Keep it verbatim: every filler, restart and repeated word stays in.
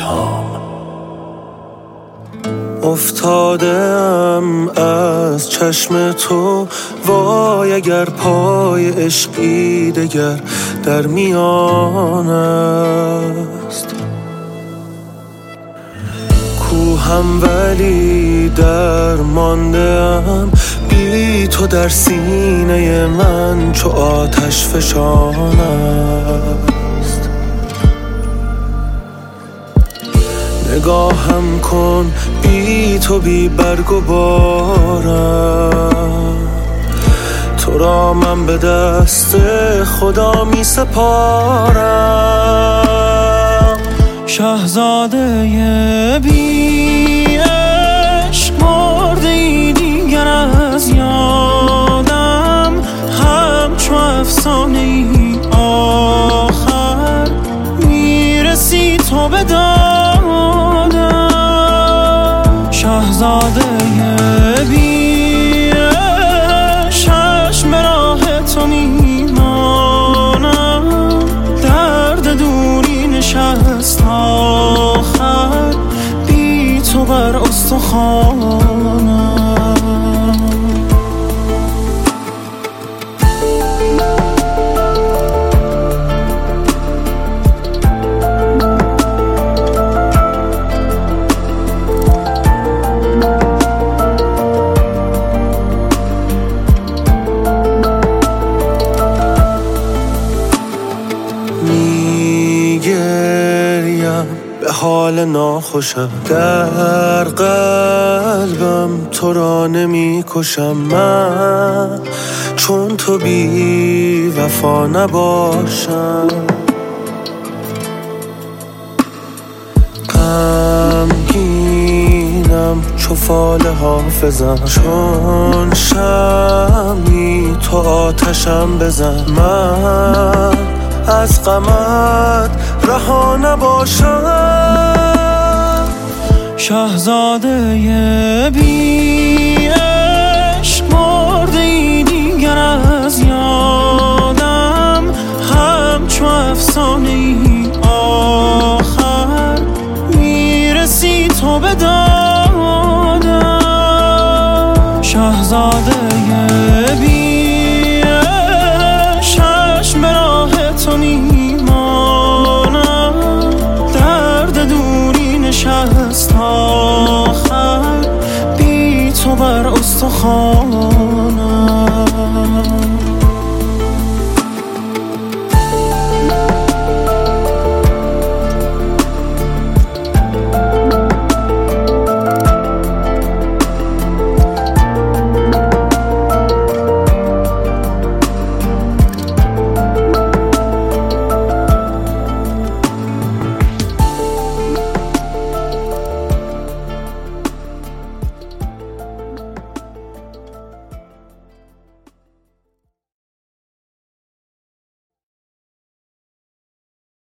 الهام. افتادم از چشم تو، وای اگر پای عشقی دگر در میان است. کوهم ولی در ماندم، بی تو در سینه من چو آتش فشان است. نگاهم کن بی تو بی برگ و بارم، تو را من به دست خدا می سپارم. شاهزاده بی عشق مرده ای دیگر از یادم، همچو افسانه ای آخر میرسی تو به دادم. شاهزاده بی عشق چشم به راه تو میمانم، درد دوری نشست آخر بی تو بر استخوانم. به حال ناخوشم در قلبم، تو را نمی کشم من چون تو بی وفا نباشم. غمگینم چو فال حافظم، چون شمی تو آتشم بزن، من از غمت رها نباشم. شاهزاده بی عشق مرده ای دیگر از یادم، همچو افسانه ای آخر میرسی تو به دادم. شاهزاده بی عشق چشم به راه تو میمانم، درد دوری نشست آخر بی تو بر استخوان.